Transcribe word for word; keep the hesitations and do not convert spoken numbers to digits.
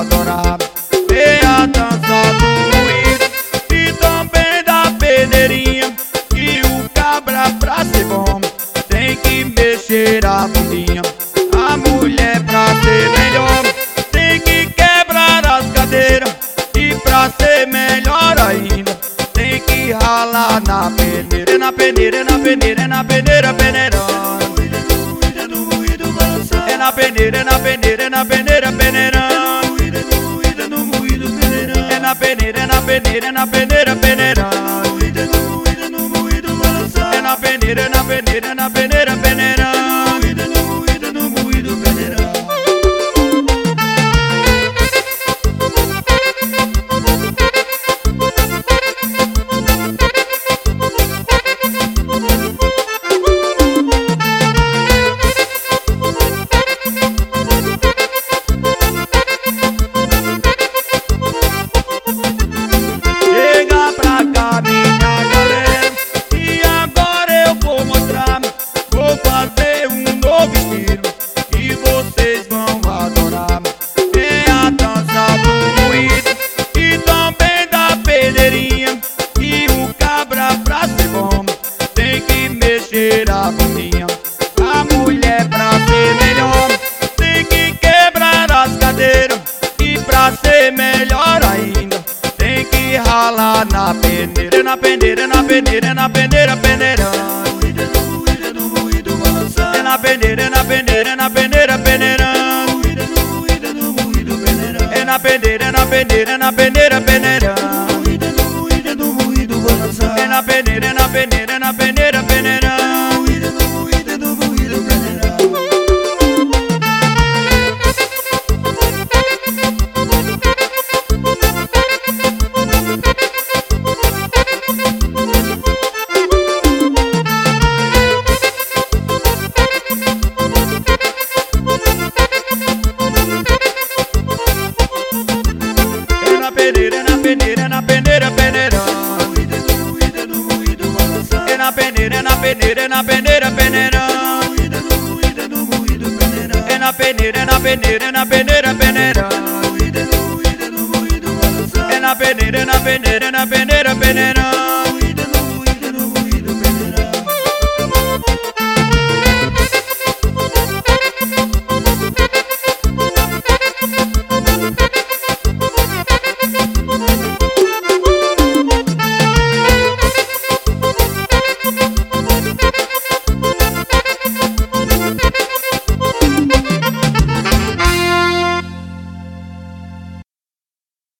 adorar. Vem a dança do moído e também da peneirinha. E o cabra pra ser bom tem que mexer a bundinha. A mulher pra ser melhor tem que quebrar as cadeiras. E pra ser melhor ainda tem que ralar na peneira. Na peneira, na peneira, na peneira, peneirão. É na peneira, na peneira, na peneira, peneirão. É na peneira, na peneira, na peneira, peneirão. É na peneira, na peneira, na peneira, peneirão. A bundinha. A mulher pra ser melhor tem que quebrar as cadeiras. E pra ser melhor ainda tem que ralar na peneira. Na peneira, na peneira, na peneira, peneirão. É na peneira, na peneira, na peneira, peneirão. É na peneira, na peneira, na peneira, peneirão. É na peneira, na peneira, na peneira, peneirão. Na peneira, na peneira, na peneira, peneirão. É na peneira, na peneira, na peneira, peneirão. É na peneira, na peneira, na peneira, peneirão. É na peneira, na peneira, na peneira, peneirão.